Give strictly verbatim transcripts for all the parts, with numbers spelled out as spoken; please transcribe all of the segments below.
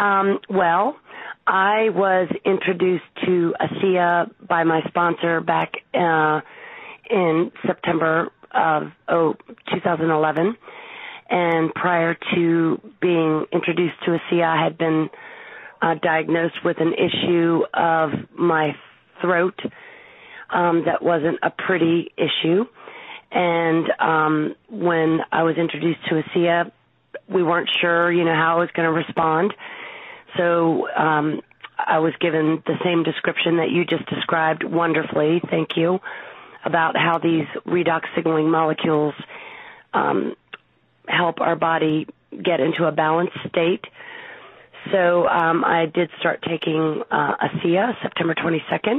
Um, well, I was introduced to ASEA by my sponsor back uh, in September of oh, two thousand eleven. And prior to being introduced to ASEA, I had been uh, diagnosed with an issue of my throat um, that wasn't a pretty issue. And um, when I was introduced to ASEA, we weren't sure, you know, how I was going to respond. So um, I was given the same description that you just described wonderfully, thank you, about how these redox signaling molecules um, help our body get into a balanced state. So um, I did start taking uh, ASEA September twenty-second,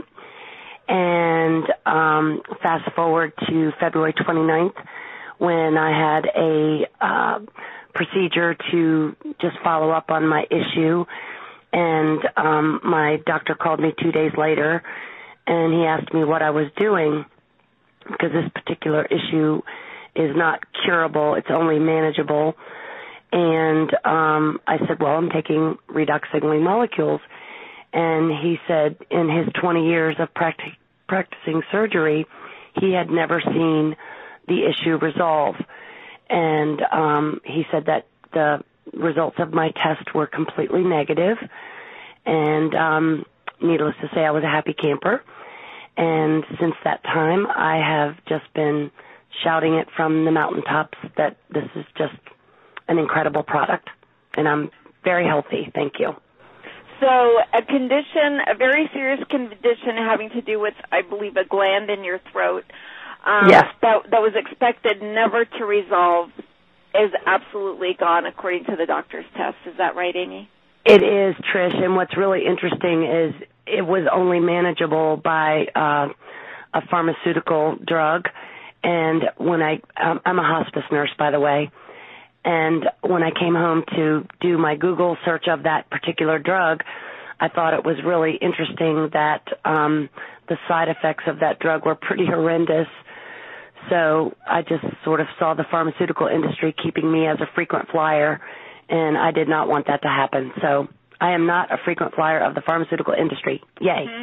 and um, fast forward to February twenty-ninth when I had a uh, procedure to just follow up on my issue, and um, my doctor called me two days later, and he asked me what I was doing, because this particular issue is not curable, it's only manageable. And um, I said, well, I'm taking redox signaling molecules. And he said in his twenty years of practic- practicing surgery, he had never seen the issue resolve. And um, he said that the results of my test were completely negative. And um, needless to say, I was a happy camper. And since that time, I have just been shouting it from the mountaintops that this is just an incredible product. And I'm very healthy. Thank you. So a condition, a very serious condition having to do with, I believe, a gland in your throat um, yes. that, that was expected never to resolve is absolutely gone according to the doctor's test. Is that right, Amy? It is, Trish. And what's really interesting is it was only manageable by uh, a pharmaceutical drug. And when I, um, I'm a hospice nurse, by the way, and when I came home to do my Google search of that particular drug, I thought it was really interesting that um, the side effects of that drug were pretty horrendous. So I just sort of saw the pharmaceutical industry keeping me as a frequent flyer, and I did not want that to happen. So I am not a frequent flyer of the pharmaceutical industry. Yay.